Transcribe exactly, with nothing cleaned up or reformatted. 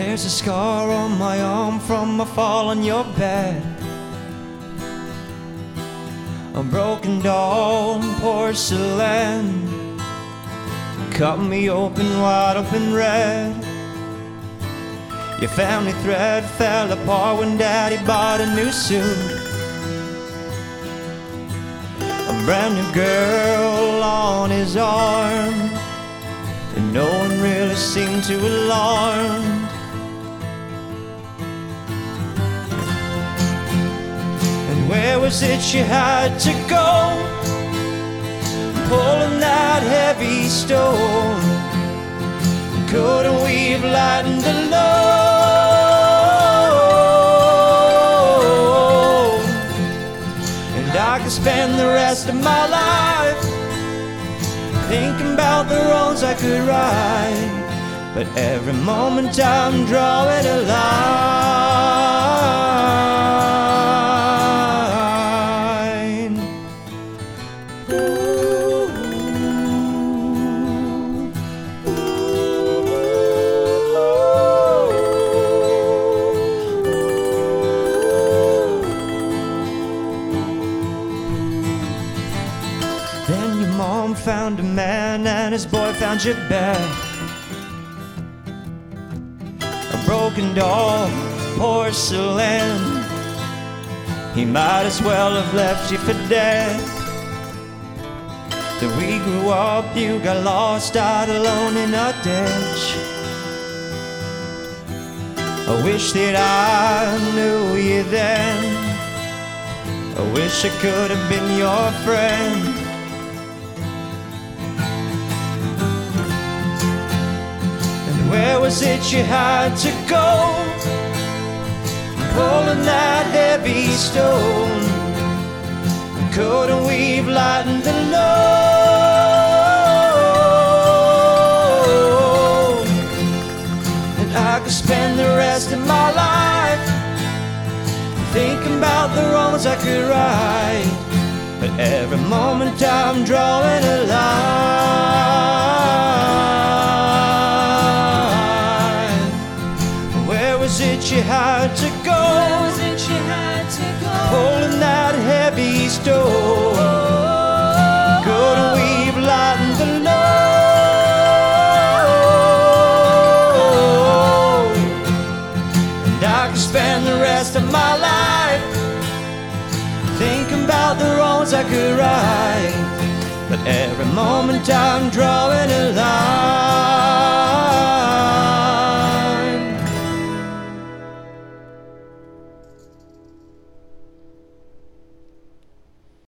There's a scar on my arm from a fall on your bed, a broken doll porcelain cut me open, wide open red. Your family thread fell apart when Daddy bought a new suit. A brand new girl on his arm, and no one really seemed too alarmed. And where was it you had to go, pulling that heavy stone? Couldn't we've lightened the load? And I could spend the rest of my life thinking about the roads I could ride, but every moment I'm drawing a line. Ooh. Then your mom found a man and his boy found your bed, a broken doll, porcelain. He might as well have left you for dead. Then we grew up, you got lost out alone in a ditch. I wish that I knew you then. I wish I could have been your friend. Where was it you had to go, pulling that heavy stone? Couldn't we've lightened the load? And I could spend the rest of my life thinking about the roads I could ride, but every moment I'm drawing a line. Where was it you had to go? Where was it you had to go? Pulling that heavy stone. Couldn't we've lightened the load? And I could spend the rest of my life thinking about the roads I could ride, but every moment I'm drawing a line.